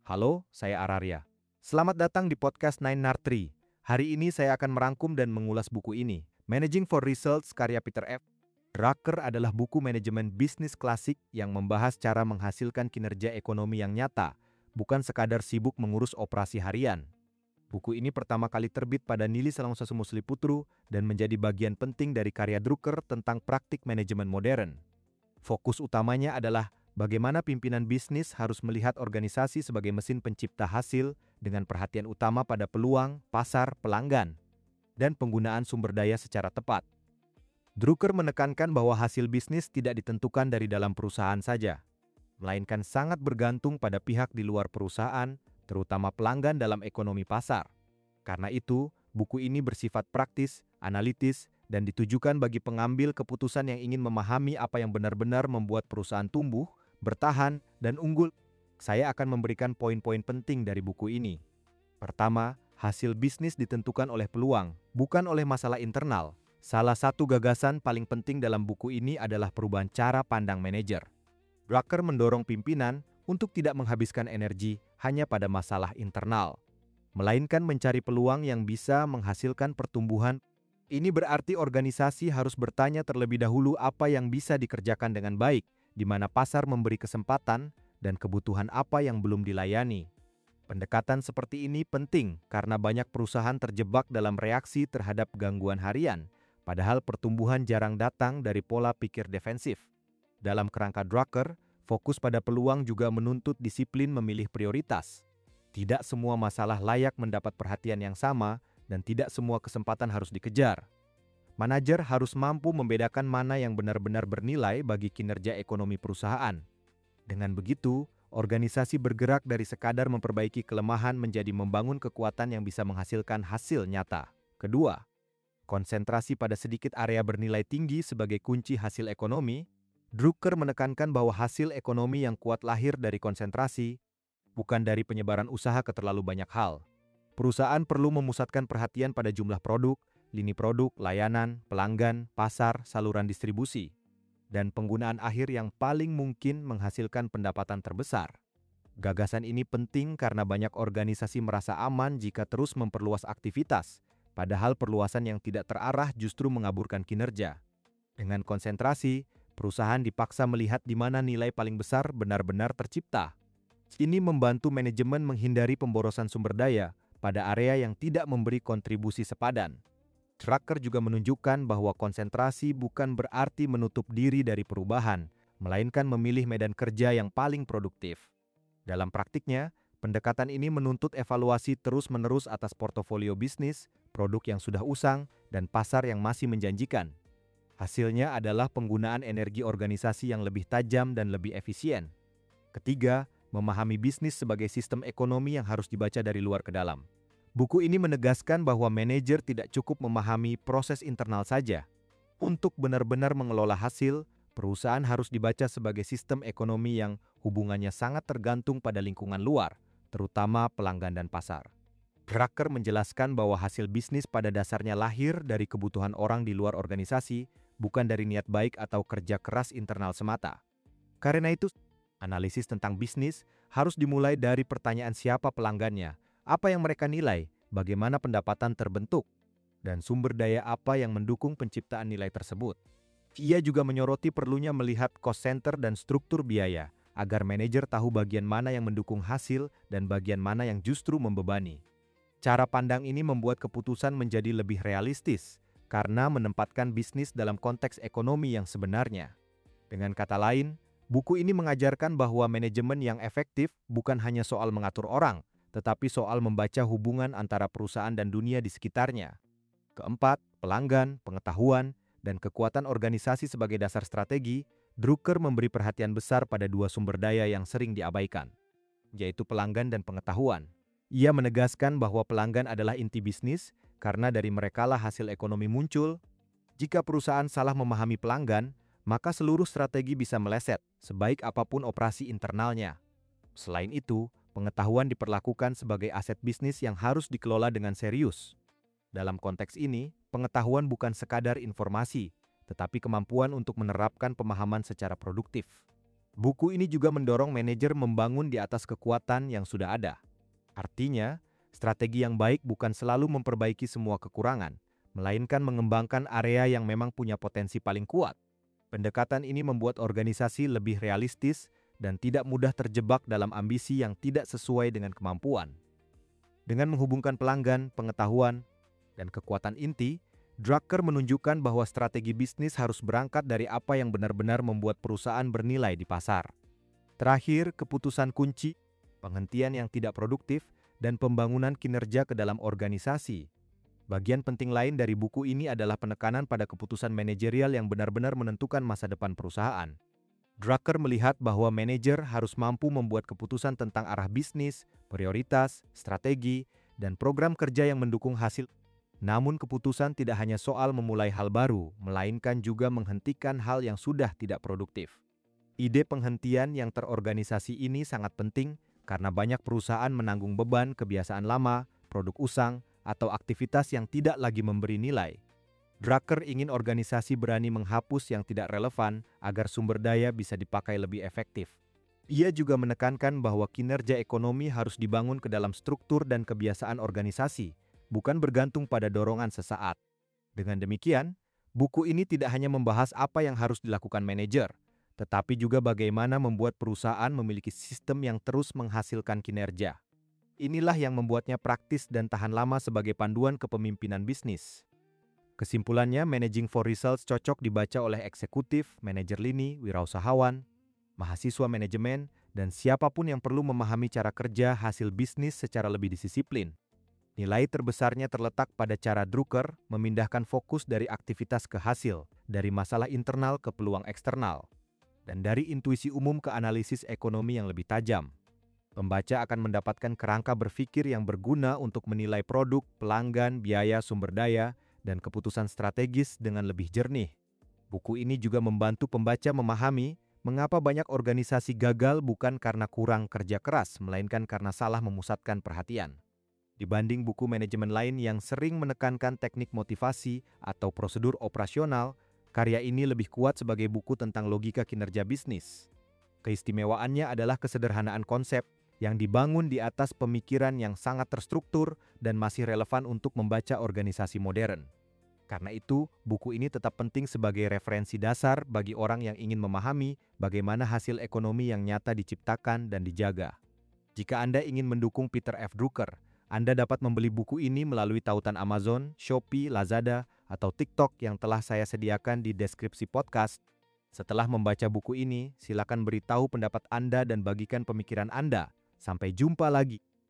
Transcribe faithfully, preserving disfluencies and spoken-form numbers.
Halo, saya Araria. Selamat datang di podcast Nine Nart Tree. Hari ini saya akan merangkum dan mengulas buku ini, Managing for Results karya Peter F. Drucker adalah buku manajemen bisnis klasik yang membahas cara menghasilkan kinerja ekonomi yang nyata, bukan sekadar sibuk mengurus operasi harian. Buku ini pertama kali terbit pada Nili Salongsasu Putru dan menjadi bagian penting dari karya Drucker tentang praktik manajemen modern. Fokus utamanya adalah bagaimana pimpinan bisnis harus melihat organisasi sebagai mesin pencipta hasil dengan perhatian utama pada peluang, pasar, pelanggan, dan penggunaan sumber daya secara tepat. Drucker menekankan bahwa hasil bisnis tidak ditentukan dari dalam perusahaan saja, melainkan sangat bergantung pada pihak di luar perusahaan, terutama pelanggan dalam ekonomi pasar. Karena itu, buku ini bersifat praktis, analitis, dan ditujukan bagi pengambil keputusan yang ingin memahami apa yang benar-benar membuat perusahaan tumbuh, bertahan, dan unggul. Saya akan memberikan poin-poin penting dari buku ini. Pertama, hasil bisnis ditentukan oleh peluang, bukan oleh masalah internal. Salah satu gagasan paling penting dalam buku ini adalah perubahan cara pandang manajer. Drucker mendorong pimpinan untuk tidak menghabiskan energi hanya pada masalah internal, melainkan mencari peluang yang bisa menghasilkan pertumbuhan. Ini berarti organisasi harus bertanya terlebih dahulu apa yang bisa dikerjakan dengan baik, di mana pasar memberi kesempatan, dan kebutuhan apa yang belum dilayani. Pendekatan seperti ini penting karena banyak perusahaan terjebak dalam reaksi terhadap gangguan harian, padahal pertumbuhan jarang datang dari pola pikir defensif. Dalam kerangka Drucker, fokus pada peluang juga menuntut disiplin memilih prioritas. Tidak semua masalah layak mendapat perhatian yang sama, dan tidak semua kesempatan harus dikejar. Manajer harus mampu membedakan mana yang benar-benar bernilai bagi kinerja ekonomi perusahaan. Dengan begitu, organisasi bergerak dari sekadar memperbaiki kelemahan menjadi membangun kekuatan yang bisa menghasilkan hasil nyata. Kedua, konsentrasi pada sedikit area bernilai tinggi sebagai kunci hasil ekonomi. Drucker menekankan bahwa hasil ekonomi yang kuat lahir dari konsentrasi, bukan dari penyebaran usaha ke terlalu banyak hal. Perusahaan perlu memusatkan perhatian pada jumlah produk, lini produk, layanan, pelanggan, pasar, saluran distribusi, dan penggunaan akhir yang paling mungkin menghasilkan pendapatan terbesar. Gagasan ini penting karena banyak organisasi merasa aman jika terus memperluas aktivitas, padahal perluasan yang tidak terarah justru mengaburkan kinerja. Dengan konsentrasi, perusahaan dipaksa melihat di mana nilai paling besar benar-benar tercipta. Ini membantu manajemen menghindari pemborosan sumber daya pada area yang tidak memberi kontribusi sepadan. Drucker juga menunjukkan bahwa konsentrasi bukan berarti menutup diri dari perubahan, melainkan memilih medan kerja yang paling produktif. Dalam praktiknya, pendekatan ini menuntut evaluasi terus-menerus atas portofolio bisnis, produk yang sudah usang, dan pasar yang masih menjanjikan. Hasilnya adalah penggunaan energi organisasi yang lebih tajam dan lebih efisien. Ketiga, memahami bisnis sebagai sistem ekonomi yang harus dibaca dari luar ke dalam. Buku ini menegaskan bahwa manajer tidak cukup memahami proses internal saja. Untuk benar-benar mengelola hasil, perusahaan harus dibaca sebagai sistem ekonomi yang hubungannya sangat tergantung pada lingkungan luar, terutama pelanggan dan pasar. Drucker menjelaskan bahwa hasil bisnis pada dasarnya lahir dari kebutuhan orang di luar organisasi, bukan dari niat baik atau kerja keras internal semata. Karena itu, analisis tentang bisnis harus dimulai dari pertanyaan siapa pelanggannya, apa yang mereka nilai, bagaimana pendapatan terbentuk, dan sumber daya apa yang mendukung penciptaan nilai tersebut. Ia juga menyoroti perlunya melihat cost center dan struktur biaya, agar manajer tahu bagian mana yang mendukung hasil dan bagian mana yang justru membebani. Cara pandang ini membuat keputusan menjadi lebih realistis, karena menempatkan bisnis dalam konteks ekonomi yang sebenarnya. Dengan kata lain, buku ini mengajarkan bahwa manajemen yang efektif bukan hanya soal mengatur orang, tetapi soal membaca hubungan antara perusahaan dan dunia di sekitarnya. Keempat, pelanggan, pengetahuan, dan kekuatan organisasi sebagai dasar strategi. Drucker memberi perhatian besar pada dua sumber daya yang sering diabaikan, yaitu pelanggan dan pengetahuan. Ia menegaskan bahwa pelanggan adalah inti bisnis, karena dari merekalah hasil ekonomi muncul. Jika perusahaan salah memahami pelanggan, maka seluruh strategi bisa meleset, sebaik apapun operasi internalnya. Selain itu, pengetahuan diperlakukan sebagai aset bisnis yang harus dikelola dengan serius. Dalam konteks ini, pengetahuan bukan sekadar informasi, tetapi kemampuan untuk menerapkan pemahaman secara produktif. Buku ini juga mendorong manajer membangun di atas kekuatan yang sudah ada. Artinya, strategi yang baik bukan selalu memperbaiki semua kekurangan, melainkan mengembangkan area yang memang punya potensi paling kuat. Pendekatan ini membuat organisasi lebih realistis dan tidak mudah terjebak dalam ambisi yang tidak sesuai dengan kemampuan. Dengan menghubungkan pelanggan, pengetahuan, dan kekuatan inti, Drucker menunjukkan bahwa strategi bisnis harus berangkat dari apa yang benar-benar membuat perusahaan bernilai di pasar. Terakhir, keputusan kunci, penghentian yang tidak produktif, dan pembangunan kinerja ke dalam organisasi. Bagian penting lain dari buku ini adalah penekanan pada keputusan manajerial yang benar-benar menentukan masa depan perusahaan. Drucker melihat bahwa manajer harus mampu membuat keputusan tentang arah bisnis, prioritas, strategi, dan program kerja yang mendukung hasil. Namun keputusan tidak hanya soal memulai hal baru, melainkan juga menghentikan hal yang sudah tidak produktif. Ide penghentian yang terorganisasi ini sangat penting karena banyak perusahaan menanggung beban kebiasaan lama, produk usang, atau aktivitas yang tidak lagi memberi nilai. Drucker ingin organisasi berani menghapus yang tidak relevan agar sumber daya bisa dipakai lebih efektif. Ia juga menekankan bahwa kinerja ekonomi harus dibangun ke dalam struktur dan kebiasaan organisasi, bukan bergantung pada dorongan sesaat. Dengan demikian, buku ini tidak hanya membahas apa yang harus dilakukan manajer, tetapi juga bagaimana membuat perusahaan memiliki sistem yang terus menghasilkan kinerja. Inilah yang membuatnya praktis dan tahan lama sebagai panduan kepemimpinan bisnis. Kesimpulannya, Managing for Results cocok dibaca oleh eksekutif, manajer lini, wirausahawan, mahasiswa manajemen, dan siapapun yang perlu memahami cara kerja hasil bisnis secara lebih disiplin. Nilai terbesarnya terletak pada cara Drucker memindahkan fokus dari aktivitas ke hasil, dari masalah internal ke peluang eksternal, dan dari intuisi umum ke analisis ekonomi yang lebih tajam. Pembaca akan mendapatkan kerangka berpikir yang berguna untuk menilai produk, pelanggan, biaya, sumber daya, dan keputusan strategis dengan lebih jernih. Buku ini juga membantu pembaca memahami mengapa banyak organisasi gagal bukan karena kurang kerja keras, melainkan karena salah memusatkan perhatian. Dibanding buku manajemen lain yang sering menekankan teknik motivasi atau prosedur operasional, karya ini lebih kuat sebagai buku tentang logika kinerja bisnis. Keistimewaannya adalah kesederhanaan konsep yang dibangun di atas pemikiran yang sangat terstruktur dan masih relevan untuk membaca organisasi modern. Karena itu, buku ini tetap penting sebagai referensi dasar bagi orang yang ingin memahami bagaimana hasil ekonomi yang nyata diciptakan dan dijaga. Jika Anda ingin mendukung Peter F. Drucker, Anda dapat membeli buku ini melalui tautan Amazon, Shopee, Lazada, atau TikTok yang telah saya sediakan di deskripsi podcast. Setelah membaca buku ini, silakan beritahu pendapat Anda dan bagikan pemikiran Anda. Sampai jumpa lagi.